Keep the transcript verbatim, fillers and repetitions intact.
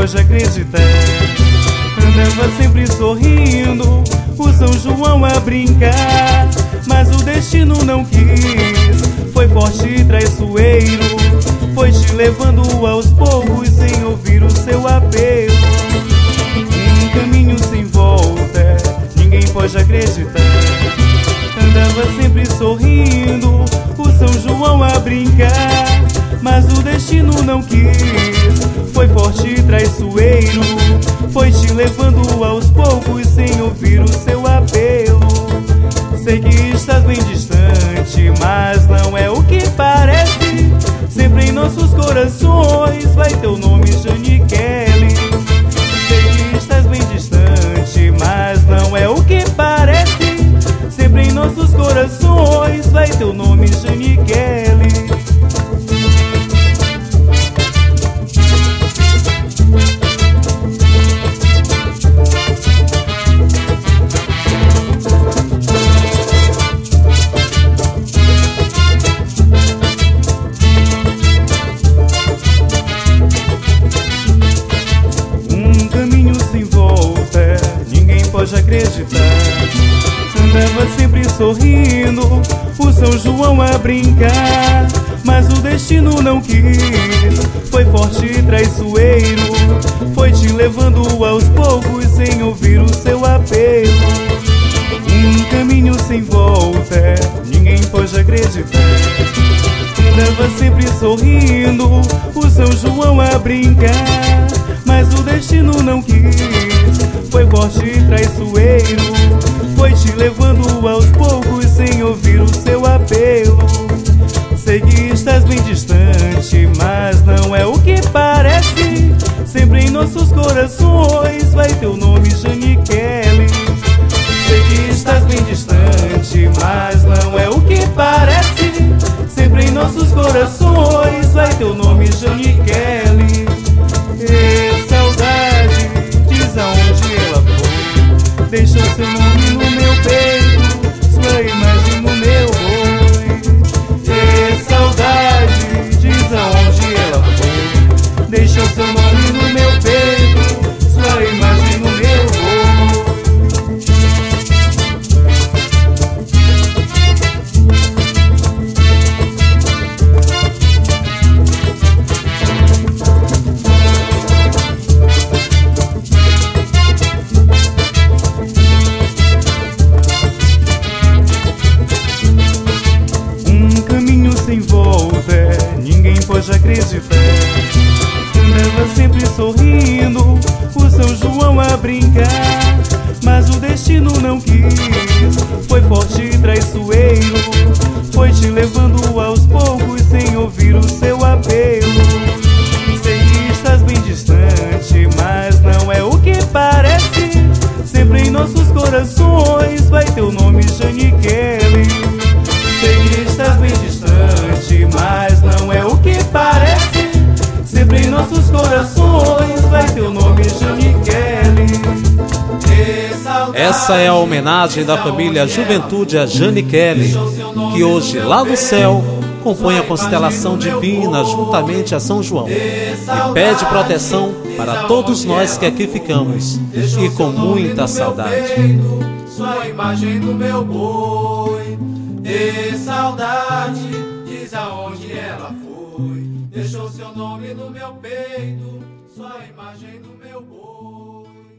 pode acreditar. Andava sempre sorrindo, o São João a brincar, mas o destino não quis, foi forte e traiçoeiro, foi te levando aos poucos sem ouvir o seu apelo. Um caminho sem volta, ninguém pode acreditar. Andava sempre sorrindo, o São João a brincar, mas o destino não quis, foi forte e traiçoeiro, foi te levando aos poucos sem ouvir o seu apelo. Sei que estás bem distante, mas não é o que parece. Sempre em nossos corações vai teu nome, Jane Kelly. Sei que estás bem distante, mas não é o que parece. Sempre em nossos corações vai teu nome, Jane Kelly. Pode acreditar. Andava sempre sorrindo, o São João a brincar, mas o destino não quis, foi forte e traiçoeiro, foi te levando aos poucos sem ouvir o seu apelo. Um caminho sem volta, ninguém pode acreditar. Andava sempre sorrindo, o São João a brincar, mas o destino não quis, foi forte e traiçoeiro, foi te levando aos poucos sem ouvir o seu apelo. Sei que estás bem distante, mas não é o que parece. Sempre em nossos corações vai teu nome, Jane Kelly. Sei que estás bem distante, mas não é o que parece. Sempre em nossos corações vai teu nome, Jane Kelly. E saudade, diz aonde ela foi, deixou seu nome no meu peito, sua imagem no meu boi. E saudade, diz aonde ela foi, deixou seu nome no meu peito, sua imagem no meu boi. Sem volta, ninguém pode acreditar. Andava sempre sorrindo, o São João a brincar, mas o destino não quis, foi forte e traiçoeiro, foi te levando aos poucos sem ouvir o seu apelo. Sei que estás bem distante, mas não é o que parece. Sempre em nossos corações vai teu nome, Jane Kelly. Sei que estás bem distante, mas não é o que parece. Sempre em nossos corações vai teu nome, Jane Kelly. Essa é a homenagem da família Juventude a Jane Kelly, que hoje lá no céu compõe a constelação divina juntamente a São João e pede proteção para todos nós que aqui ficamos e com muita saudade. Sua imagem no meu boi. E saudade, diz aonde ela foi, deixou seu nome no meu peito, sua imagem no meu boi.